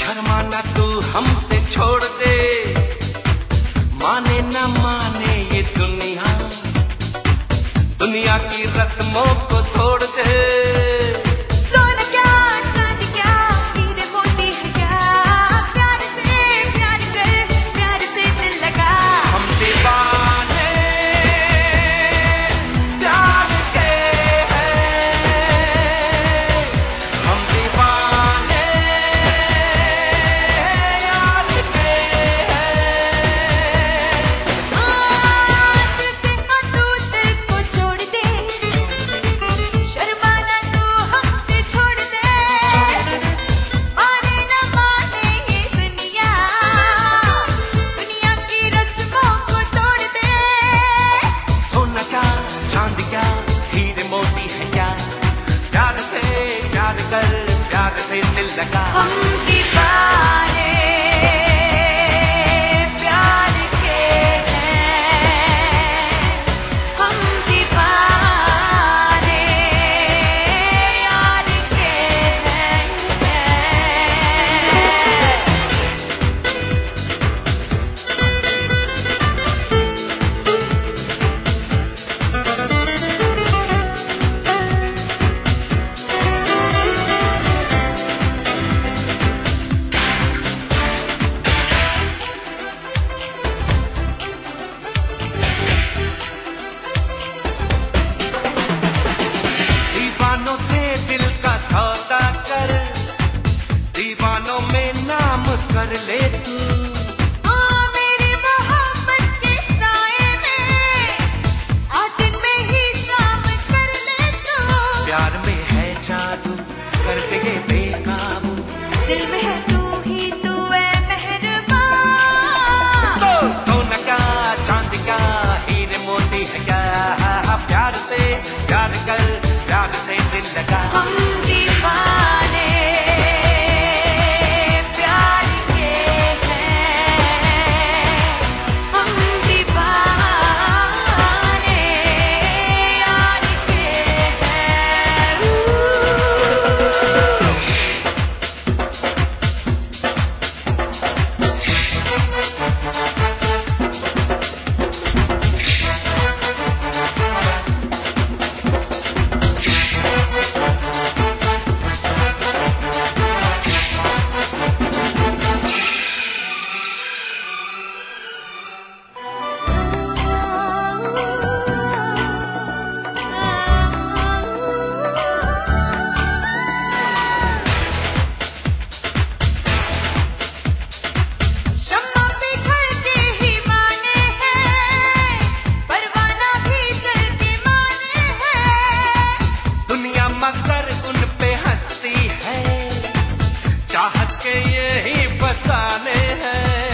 शर्माना तू हमसे छोड़ दे, माने न माने ये दुनिया, दुनिया की रस्मों को तोड़ दे। सोना क्या चांदी क्या हीरे मोती है क्या, प्यार कर प्यार से दिल लगा। हम दीवाने प्यार के हैं, हम दीवाने यार के हैं। दिल से तू दिल को छोड़ दे, शर्माना तू हमसे छोड़ दे, माने न माने ये दुनिया, दुनिया की रस्मों को तोड़ दे। सोना क्या चांदी क्या हीरे मोती है क्या, प्यार से प्यार कर प्यार से दिल लगा। हम दीवाने प्यार के हैं, हम दीवाने यार के हैं। दीवानों से दिल का सौदा कर, दीवानों में नाम कर ले तू। मेरी मोहब्बत के साए में आज दिन में ही शाम कर ले तू। प्यार में है जादू कर दे ये बेकाबू, दिल में है तू ही तू है मेहरबान। तो सोना क्या चांदी क्या हीरे मोती है क्या, प्यार से प्यार कर प्यार से दिल लगा। हम दीवाने प्यार के हैं, हम दीवाने यार के हैं। शम्मा पे घर के ही माने हैं, परवाना भी जल के माने हैं। दुनिया मगर उन पे हंसती है, चाहत के यही फसाने हैं।